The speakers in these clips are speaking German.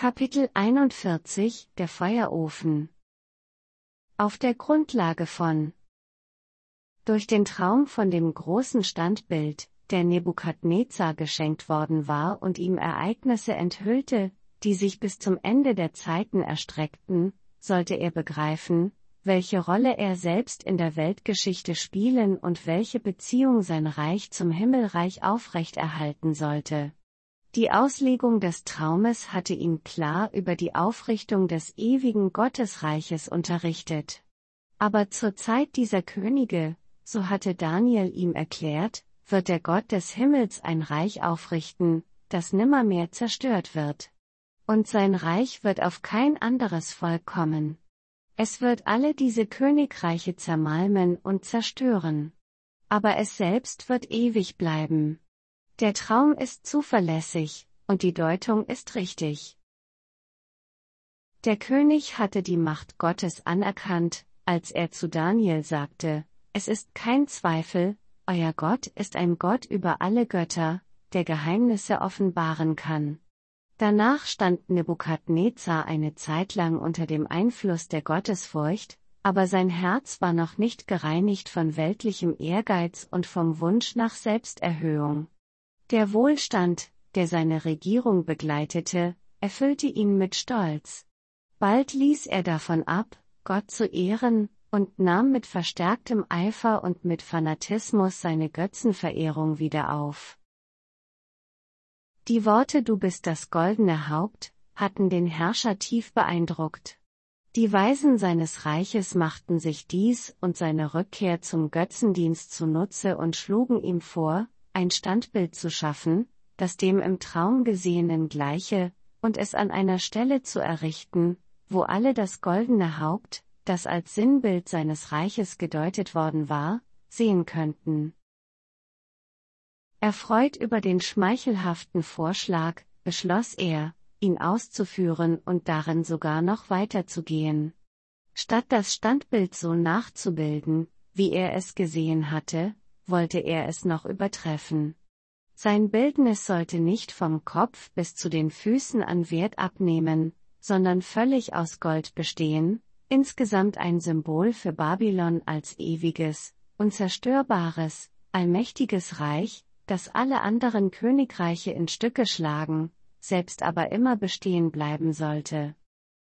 Kapitel 41 Der Feuerofen. Auf der Grundlage von Durch den Traum von dem großen Standbild, der Nebukadnezar geschenkt worden war und ihm Ereignisse enthüllte, die sich bis zum Ende der Zeiten erstreckten, sollte er begreifen, welche Rolle er selbst in der Weltgeschichte spielen und welche Beziehung sein Reich zum Himmelreich aufrechterhalten sollte. Die Auslegung des Traumes hatte ihn klar über die Aufrichtung des ewigen Gottesreiches unterrichtet. Aber zur Zeit dieser Könige, so hatte Daniel ihm erklärt, wird der Gott des Himmels ein Reich aufrichten, das nimmermehr zerstört wird. Und sein Reich wird auf kein anderes Volk kommen. Es wird alle diese Königreiche zermalmen und zerstören. Aber es selbst wird ewig bleiben. Der Traum ist zuverlässig, und die Deutung ist richtig. Der König hatte die Macht Gottes anerkannt, als er zu Daniel sagte: Es ist kein Zweifel, euer Gott ist ein Gott über alle Götter, der Geheimnisse offenbaren kann. Danach stand Nebukadnezar eine Zeit lang unter dem Einfluss der Gottesfurcht, aber sein Herz war noch nicht gereinigt von weltlichem Ehrgeiz und vom Wunsch nach Selbsterhöhung. Der Wohlstand, der seine Regierung begleitete, erfüllte ihn mit Stolz. Bald ließ er davon ab, Gott zu ehren, und nahm mit verstärktem Eifer und mit Fanatismus seine Götzenverehrung wieder auf. Die Worte „Du bist das goldene Haupt" hatten den Herrscher tief beeindruckt. Die Weisen seines Reiches machten sich dies und seine Rückkehr zum Götzendienst zunutze und schlugen ihm vor, ein Standbild zu schaffen, das dem im Traum Gesehenen gleiche, und es an einer Stelle zu errichten, wo alle das goldene Haupt, das als Sinnbild seines Reiches gedeutet worden war, sehen könnten. Erfreut über den schmeichelhaften Vorschlag, beschloss er, ihn auszuführen und darin sogar noch weiterzugehen. Statt das Standbild so nachzubilden, wie er es gesehen hatte, wollte er es noch übertreffen. Sein Bildnis sollte nicht vom Kopf bis zu den Füßen an Wert abnehmen, sondern völlig aus Gold bestehen, insgesamt ein Symbol für Babylon als ewiges, unzerstörbares, allmächtiges Reich, das alle anderen Königreiche in Stücke schlagen, selbst aber immer bestehen bleiben sollte.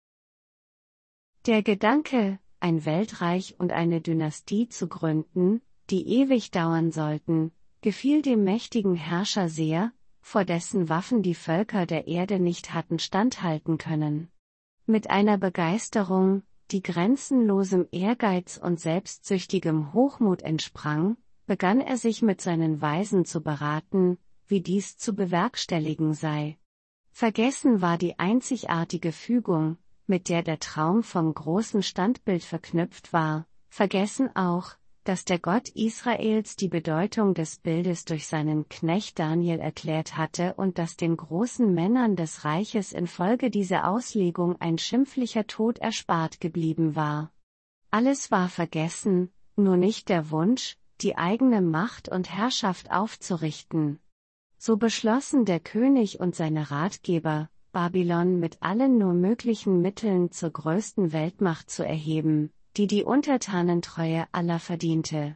Der Gedanke, ein Weltreich und eine Dynastie zu gründen, die ewig dauern sollten, gefiel dem mächtigen Herrscher sehr, vor dessen Waffen die Völker der Erde nicht hatten standhalten können. Mit einer Begeisterung, die grenzenlosem Ehrgeiz und selbstsüchtigem Hochmut entsprang, begann er sich mit seinen Weisen zu beraten, wie dies zu bewerkstelligen sei. Vergessen war die einzigartige Fügung, mit der der Traum vom großen Standbild verknüpft war, vergessen auch, dass der Gott Israels die Bedeutung des Bildes durch seinen Knecht Daniel erklärt hatte und dass den großen Männern des Reiches infolge dieser Auslegung ein schimpflicher Tod erspart geblieben war. Alles war vergessen, nur nicht der Wunsch, die eigene Macht und Herrschaft aufzurichten. So beschlossen der König und seine Ratgeber, Babylon mit allen nur möglichen Mitteln zur größten Weltmacht zu erheben, die die Untertanentreue aller verdiente.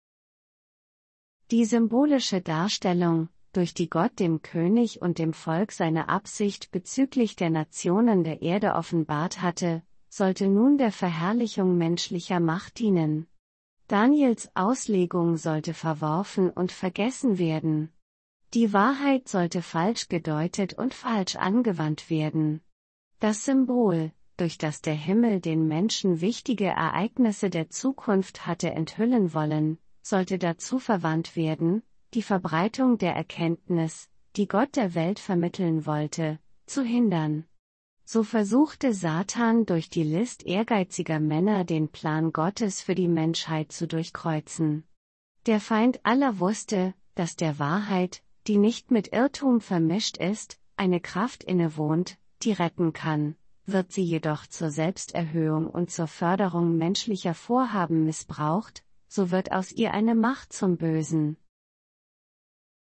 Die symbolische Darstellung, durch die Gott dem König und dem Volk seine Absicht bezüglich der Nationen der Erde offenbart hatte, sollte nun der Verherrlichung menschlicher Macht dienen. Daniels Auslegung sollte verworfen und vergessen werden. Die Wahrheit sollte falsch gedeutet und falsch angewandt werden. Das Symbol, durch das der Himmel den Menschen wichtige Ereignisse der Zukunft hatte enthüllen wollen, sollte dazu verwandt werden, die Verbreitung der Erkenntnis, die Gott der Welt vermitteln wollte, zu hindern. So versuchte Satan durch die List ehrgeiziger Männer den Plan Gottes für die Menschheit zu durchkreuzen. Der Feind aller wusste, dass der Wahrheit, die nicht mit Irrtum vermischt ist, eine Kraft innewohnt, die retten kann. Wird sie jedoch zur Selbsterhöhung und zur Förderung menschlicher Vorhaben missbraucht, so wird aus ihr eine Macht zum Bösen.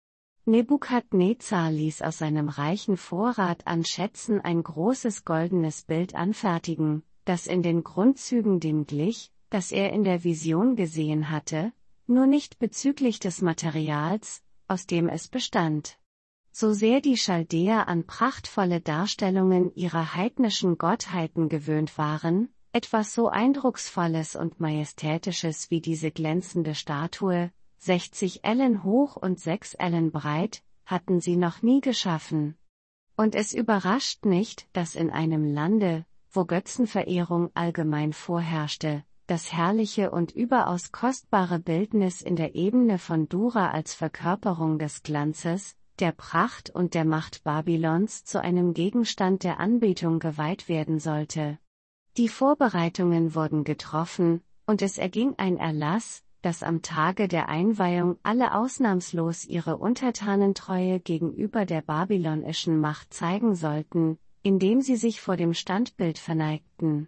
Nebukadnezar ließ aus seinem reichen Vorrat an Schätzen ein großes goldenes Bild anfertigen, das in den Grundzügen dem glich, das er in der Vision gesehen hatte, nur nicht bezüglich des Materials, aus dem es bestand. So sehr die Chaldäer an prachtvolle Darstellungen ihrer heidnischen Gottheiten gewöhnt waren, etwas so Eindrucksvolles und Majestätisches wie diese glänzende Statue, 60 Ellen hoch und 6 Ellen breit, hatten sie noch nie geschaffen. Und es überrascht nicht, dass in einem Lande, wo Götzenverehrung allgemein vorherrschte, das herrliche und überaus kostbare Bildnis in der Ebene von Dura als Verkörperung des Glanzes, der Pracht und der Macht Babylons zu einem Gegenstand der Anbetung geweiht werden sollte. Die Vorbereitungen wurden getroffen, und es erging ein Erlass, dass am Tage der Einweihung alle ausnahmslos ihre Untertanentreue gegenüber der babylonischen Macht zeigen sollten, indem sie sich vor dem Standbild verneigten.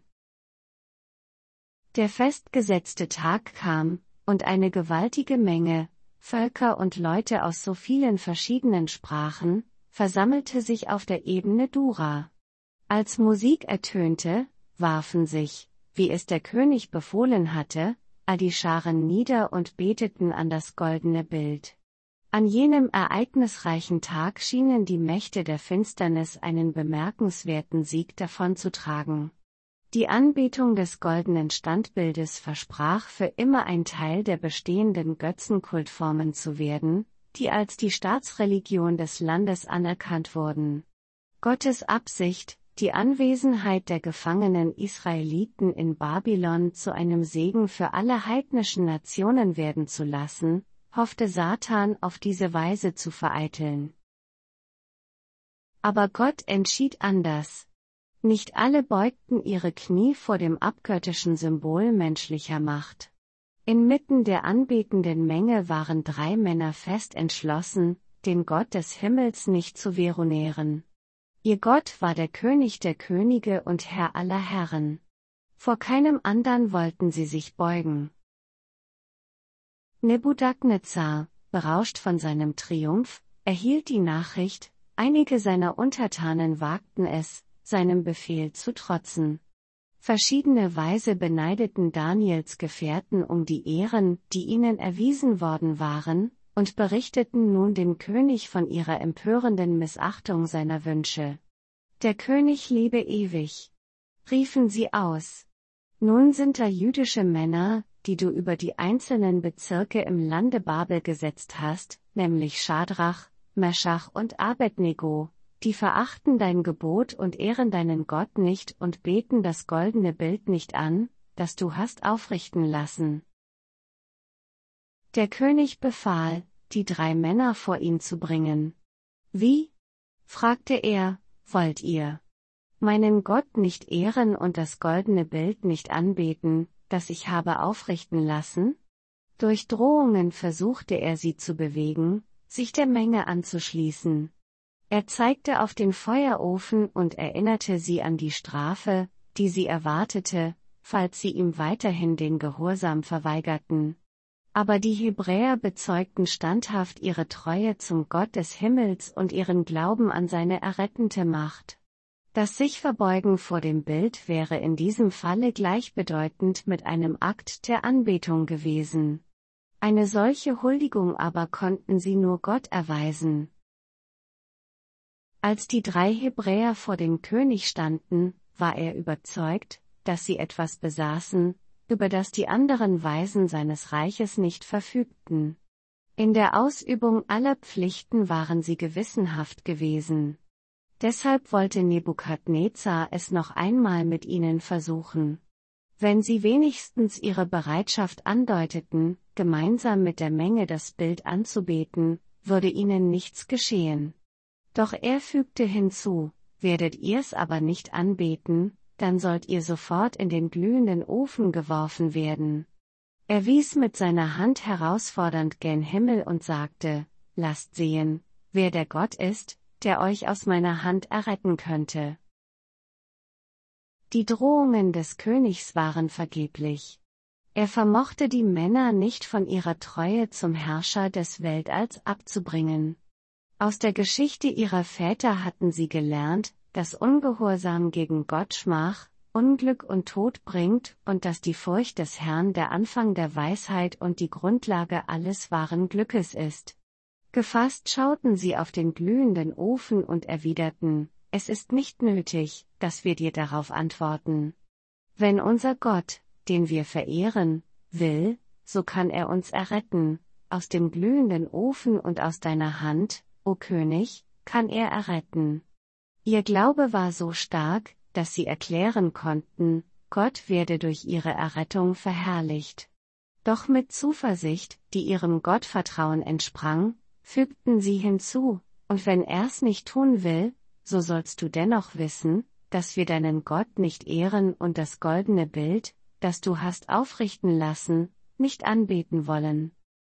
Der festgesetzte Tag kam, und eine gewaltige Menge, Völker und Leute aus so vielen verschiedenen Sprachen, versammelte sich auf der Ebene Dura. Als Musik ertönte, warfen sich, wie es der König befohlen hatte, all die Scharen nieder und beteten an das goldene Bild. An jenem ereignisreichen Tag schienen die Mächte der Finsternis einen bemerkenswerten Sieg davonzutragen. Die Anbetung des goldenen Standbildes versprach für immer ein Teil der bestehenden Götzenkultformen zu werden, die als die Staatsreligion des Landes anerkannt wurden. Gottes Absicht, die Anwesenheit der gefangenen Israeliten in Babylon zu einem Segen für alle heidnischen Nationen werden zu lassen, hoffte Satan auf diese Weise zu vereiteln. Aber Gott entschied anders. Nicht alle beugten ihre Knie vor dem abgöttischen Symbol menschlicher Macht. Inmitten der anbetenden Menge waren 3 Männer fest entschlossen, den Gott des Himmels nicht zu veronären. Ihr Gott war der König der Könige und Herr aller Herren. Vor keinem andern wollten sie sich beugen. Nebukadnezar, berauscht von seinem Triumph, erhielt die Nachricht, einige seiner Untertanen wagten es, seinem Befehl zu trotzen. Verschiedene Weise beneideten Daniels Gefährten um die Ehren, die ihnen erwiesen worden waren, und berichteten nun dem König von ihrer empörenden Missachtung seiner Wünsche. Der König lebe ewig, riefen sie aus. Nun sind da jüdische Männer, die du über die einzelnen Bezirke im Lande Babel gesetzt hast, nämlich Schadrach, Meschach und Abednego, die verachten dein Gebot und ehren deinen Gott nicht und beten das goldene Bild nicht an, das du hast aufrichten lassen. Der König befahl, die 3 Männer vor ihn zu bringen. Wie? Fragte er, wollt ihr meinen Gott nicht ehren und das goldene Bild nicht anbeten, das ich habe aufrichten lassen? Durch Drohungen versuchte er sie zu bewegen, sich der Menge anzuschließen. Er zeigte auf den Feuerofen und erinnerte sie an die Strafe, die sie erwartete, falls sie ihm weiterhin den Gehorsam verweigerten. Aber die Hebräer bezeugten standhaft ihre Treue zum Gott des Himmels und ihren Glauben an seine errettende Macht. Das sich Verbeugen vor dem Bild wäre in diesem Falle gleichbedeutend mit einem Akt der Anbetung gewesen. Eine solche Huldigung aber konnten sie nur Gott erweisen. Als die 3 Hebräer vor dem König standen, war er überzeugt, dass sie etwas besaßen, über das die anderen Weisen seines Reiches nicht verfügten. In der Ausübung aller Pflichten waren sie gewissenhaft gewesen. Deshalb wollte Nebukadnezar es noch einmal mit ihnen versuchen. Wenn sie wenigstens ihre Bereitschaft andeuteten, gemeinsam mit der Menge das Bild anzubeten, würde ihnen nichts geschehen. Doch er fügte hinzu, werdet ihr's aber nicht anbeten, dann sollt ihr sofort in den glühenden Ofen geworfen werden. Er wies mit seiner Hand herausfordernd gen Himmel und sagte, lasst sehen, wer der Gott ist, der euch aus meiner Hand erretten könnte. Die Drohungen des Königs waren vergeblich. Er vermochte die Männer nicht von ihrer Treue zum Herrscher des Weltalls abzubringen. Aus der Geschichte ihrer Väter hatten sie gelernt, dass Ungehorsam gegen Gott Schmach, Unglück und Tod bringt und dass die Furcht des Herrn der Anfang der Weisheit und die Grundlage alles wahren Glückes ist. Gefasst schauten sie auf den glühenden Ofen und erwiderten: Es ist nicht nötig, dass wir dir darauf antworten. Wenn unser Gott, den wir verehren, will, so kann er uns erretten, aus dem glühenden Ofen und aus deiner Hand, o König, kann er erretten. Ihr Glaube war so stark, dass sie erklären konnten, Gott werde durch ihre Errettung verherrlicht. Doch mit Zuversicht, die ihrem Gottvertrauen entsprang, fügten sie hinzu: Und wenn er's nicht tun will, so sollst du dennoch wissen, dass wir deinen Gott nicht ehren und das goldene Bild, das du hast aufrichten lassen, nicht anbeten wollen.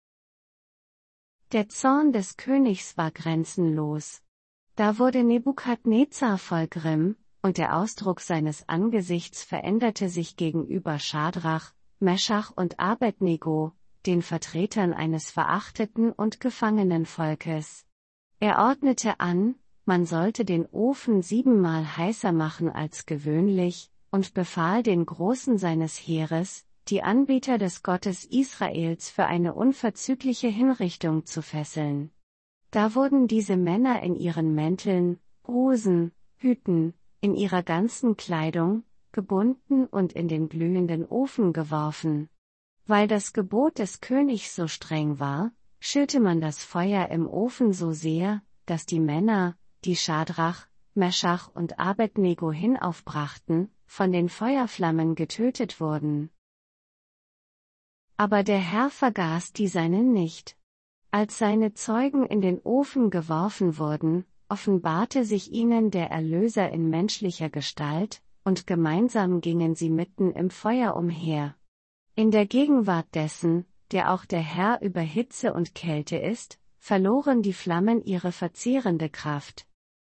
Der Zorn des Königs war grenzenlos. Da wurde Nebukadnezar voll Grimm, und der Ausdruck seines Angesichts veränderte sich gegenüber Schadrach, Meschach und Abednego, den Vertretern eines verachteten und gefangenen Volkes. Er ordnete an, man sollte den Ofen 7-mal heißer machen als gewöhnlich, und befahl den Großen seines Heeres, die Anbeter des Gottes Israels für eine unverzügliche Hinrichtung zu fesseln. Da wurden diese Männer in ihren Mänteln, Hosen, Hüten, in ihrer ganzen Kleidung, gebunden und in den glühenden Ofen geworfen. Weil das Gebot des Königs so streng war, schürte man das Feuer im Ofen so sehr, dass die Männer, die Schadrach, Meschach und Abednego hinaufbrachten, von den Feuerflammen getötet wurden. Aber der Herr vergaß die Seinen nicht. Als seine Zeugen in den Ofen geworfen wurden, offenbarte sich ihnen der Erlöser in menschlicher Gestalt, und gemeinsam gingen sie mitten im Feuer umher. In der Gegenwart dessen, der auch der Herr über Hitze und Kälte ist, verloren die Flammen ihre verzehrende Kraft.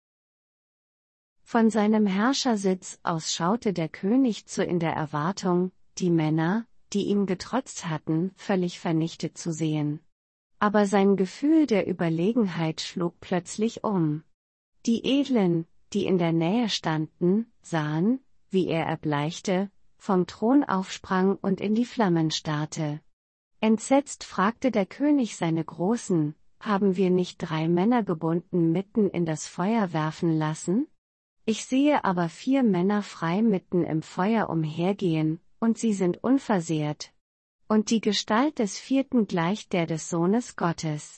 Von seinem Herrschersitz aus schaute der König zu in der Erwartung, die Männer, die ihm getrotzt hatten, völlig vernichtet zu sehen. Aber sein Gefühl der Überlegenheit schlug plötzlich um. Die Edlen, die in der Nähe standen, sahen, wie er erbleichte, vom Thron aufsprang und in die Flammen starrte. Entsetzt fragte der König seine Großen: Haben wir nicht 3 Männer gebunden mitten in das Feuer werfen lassen? Ich sehe aber 4 Männer frei mitten im Feuer umhergehen, und sie sind unversehrt. Und die Gestalt des 4. gleicht der des Sohnes Gottes.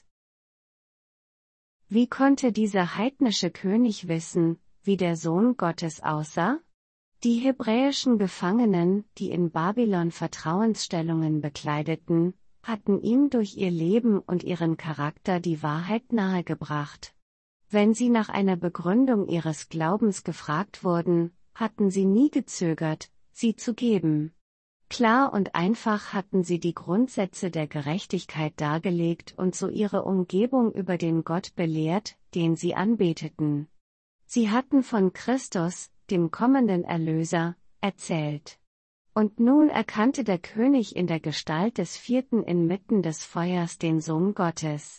Wie konnte dieser heidnische König wissen, wie der Sohn Gottes aussah? Die hebräischen Gefangenen, die in Babylon Vertrauensstellungen bekleideten, hatten ihm durch ihr Leben und ihren Charakter die Wahrheit nahegebracht. Wenn sie nach einer Begründung ihres Glaubens gefragt wurden, hatten sie nie gezögert, sie zu geben. Klar und einfach hatten sie die Grundsätze der Gerechtigkeit dargelegt und so ihre Umgebung über den Gott belehrt, den sie anbeteten. Sie hatten von Christus, dem kommenden Erlöser, erzählt. Und nun erkannte der König in der Gestalt des 4. inmitten des Feuers den Sohn Gottes.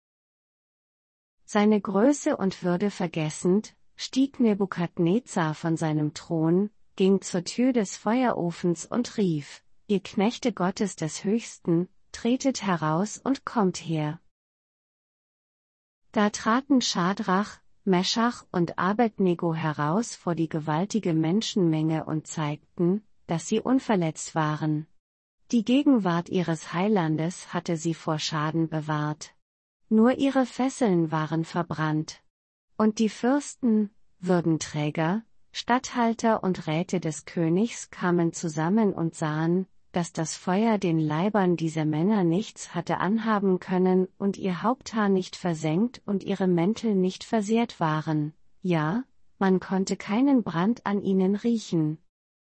Seine Größe und Würde vergessend, stieg Nebukadnezar von seinem Thron, ging zur Tür des Feuerofens und rief: Ihr Knechte Gottes des Höchsten, tretet heraus und kommt her. Da traten Schadrach, Meschach und Abednego heraus vor die gewaltige Menschenmenge und zeigten, dass sie unverletzt waren. Die Gegenwart ihres Heilandes hatte sie vor Schaden bewahrt. Nur ihre Fesseln waren verbrannt. Und die Fürsten, Würdenträger, Statthalter und Räte des Königs kamen zusammen und sahen, dass das Feuer den Leibern dieser Männer nichts hatte anhaben können und ihr Haupthaar nicht versengt und ihre Mäntel nicht versehrt waren, ja, man konnte keinen Brand an ihnen riechen.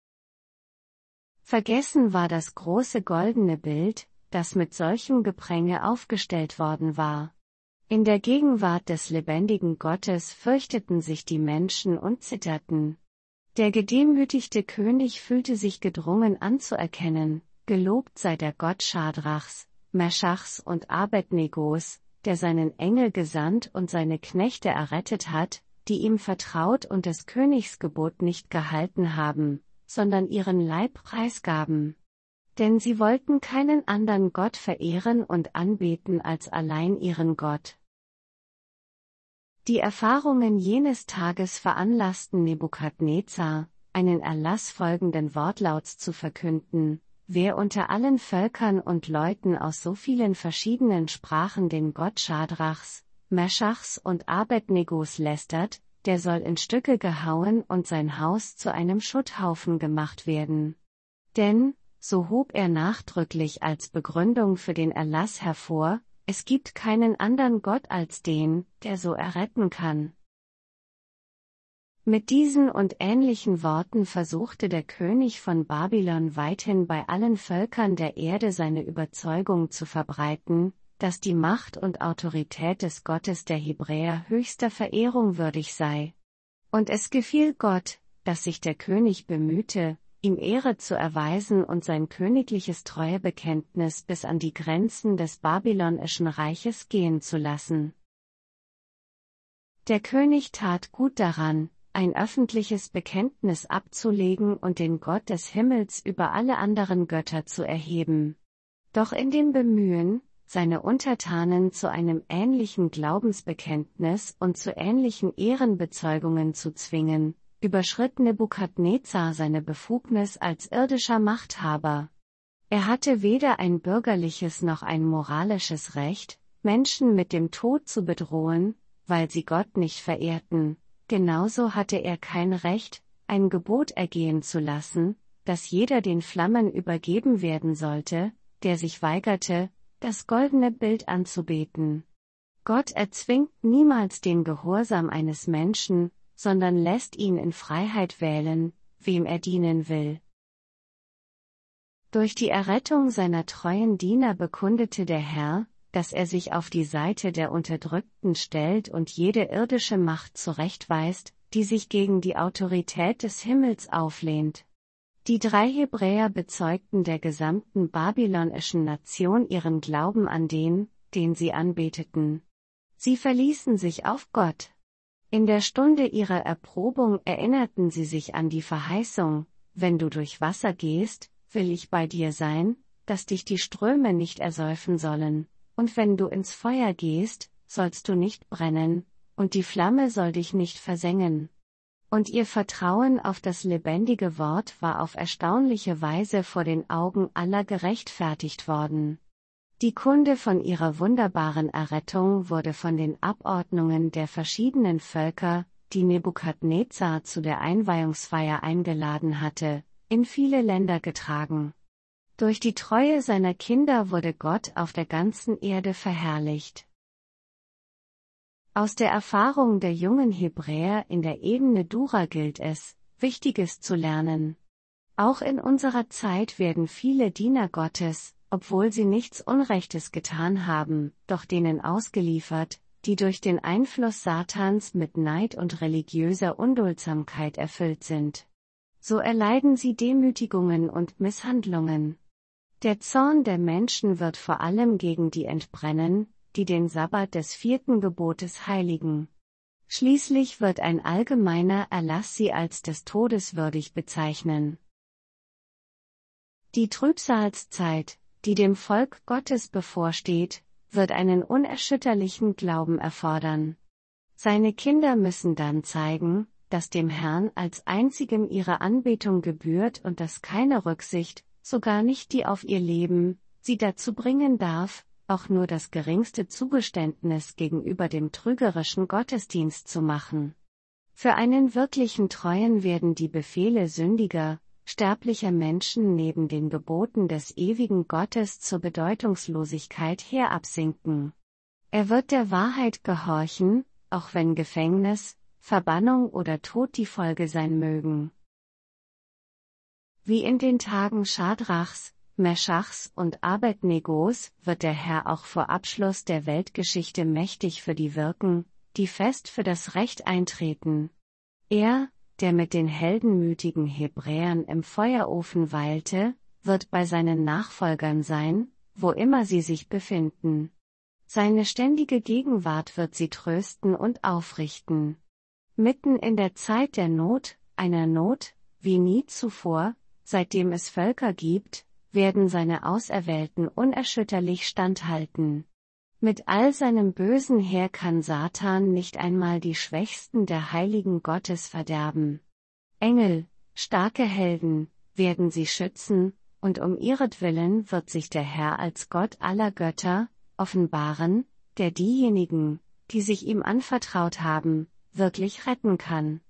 Vergessen war das große goldene Bild, das mit solchem Gepränge aufgestellt worden war. In der Gegenwart des lebendigen Gottes fürchteten sich die Menschen und zitterten. Der gedemütigte König fühlte sich gedrungen anzuerkennen: Gelobt sei der Gott Schadrachs, Meschachs und Abednegos, der seinen Engel gesandt und seine Knechte errettet hat, die ihm vertraut und des Königs Gebot nicht gehalten haben, sondern ihren Leib preisgaben. Denn sie wollten keinen anderen Gott verehren und anbeten als allein ihren Gott. Die Erfahrungen jenes Tages veranlassten Nebukadnezar, einen Erlass folgenden Wortlauts zu verkünden: Wer unter allen Völkern und Leuten aus so vielen verschiedenen Sprachen den Gott Schadrachs, Meschachs und Abednegos lästert, der soll in Stücke gehauen und sein Haus zu einem Schutthaufen gemacht werden. Denn, so hob er nachdrücklich als Begründung für den Erlass hervor, es gibt keinen anderen Gott als den, der so erretten kann. Mit diesen und ähnlichen Worten versuchte der König von Babylon weithin bei allen Völkern der Erde seine Überzeugung zu verbreiten, dass die Macht und Autorität des Gottes der Hebräer höchster Verehrung würdig sei. Und es gefiel Gott, dass sich der König bemühte, ihm Ehre zu erweisen und sein königliches Treuebekenntnis bis an die Grenzen des babylonischen Reiches gehen zu lassen. Der König tat gut daran, ein öffentliches Bekenntnis abzulegen und den Gott des Himmels über alle anderen Götter zu erheben. Doch in dem Bemühen, seine Untertanen zu einem ähnlichen Glaubensbekenntnis und zu ähnlichen Ehrenbezeugungen zu zwingen, überschritt Nebukadnezar seine Befugnis als irdischer Machthaber. Er hatte weder ein bürgerliches noch ein moralisches Recht, Menschen mit dem Tod zu bedrohen, weil sie Gott nicht verehrten. Genauso hatte er kein Recht, ein Gebot ergehen zu lassen, dass jeder den Flammen übergeben werden sollte, der sich weigerte, das goldene Bild anzubeten. Gott erzwingt niemals den Gehorsam eines Menschen, sondern lässt ihn in Freiheit wählen, wem er dienen will. Durch die Errettung seiner treuen Diener bekundete der Herr, dass er sich auf die Seite der Unterdrückten stellt und jede irdische Macht zurechtweist, die sich gegen die Autorität des Himmels auflehnt. Die 3 Hebräer bezeugten der gesamten babylonischen Nation ihren Glauben an den sie anbeteten. Sie verließen sich auf Gott. In der Stunde ihrer Erprobung erinnerten sie sich an die Verheißung: Wenn du durch Wasser gehst, will ich bei dir sein, dass dich die Ströme nicht ersäufen sollen. Und wenn du ins Feuer gehst, sollst du nicht brennen, und die Flamme soll dich nicht versengen. Und ihr Vertrauen auf das lebendige Wort war auf erstaunliche Weise vor den Augen aller gerechtfertigt worden. Die Kunde von ihrer wunderbaren Errettung wurde von den Abordnungen der verschiedenen Völker, die Nebukadnezar zu der Einweihungsfeier eingeladen hatte, in viele Länder getragen. Durch die Treue seiner Kinder wurde Gott auf der ganzen Erde verherrlicht. Aus der Erfahrung der jungen Hebräer in der Ebene Dura gilt es, Wichtiges zu lernen. Auch in unserer Zeit werden viele Diener Gottes, obwohl sie nichts Unrechtes getan haben, doch denen ausgeliefert, die durch den Einfluss Satans mit Neid und religiöser Unduldsamkeit erfüllt sind. So erleiden sie Demütigungen und Misshandlungen. Der Zorn der Menschen wird vor allem gegen die entbrennen, die den Sabbat des 4. Gebotes heiligen. Schließlich wird ein allgemeiner Erlass sie als des Todes würdig bezeichnen. Die Trübsalzeit, die dem Volk Gottes bevorsteht, wird einen unerschütterlichen Glauben erfordern. Seine Kinder müssen dann zeigen, dass dem Herrn als einzigem ihre Anbetung gebührt und dass keine Rücksicht, sogar nicht die auf ihr Leben, sie dazu bringen darf, auch nur das geringste Zugeständnis gegenüber dem trügerischen Gottesdienst zu machen. Für einen wirklichen Treuen werden die Befehle sündiger, sterblicher Menschen neben den Geboten des ewigen Gottes zur Bedeutungslosigkeit herabsinken. Er wird der Wahrheit gehorchen, auch wenn Gefängnis, Verbannung oder Tod die Folge sein mögen. Wie in den Tagen Schadrachs, Meschachs und Abednegos wird der Herr auch vor Abschluss der Weltgeschichte mächtig für die wirken, die fest für das Recht eintreten. Er, der mit den heldenmütigen Hebräern im Feuerofen weilte, wird bei seinen Nachfolgern sein, wo immer sie sich befinden. Seine ständige Gegenwart wird sie trösten und aufrichten. Mitten in der Zeit der Not, einer Not, wie nie zuvor, seitdem es Völker gibt, werden seine Auserwählten unerschütterlich standhalten. Mit all seinem bösen Heer kann Satan nicht einmal die Schwächsten der Heiligen Gottes verderben. Engel, starke Helden, werden sie schützen, und um ihretwillen wird sich der Herr als Gott aller Götter offenbaren, der diejenigen, die sich ihm anvertraut haben, wirklich retten kann.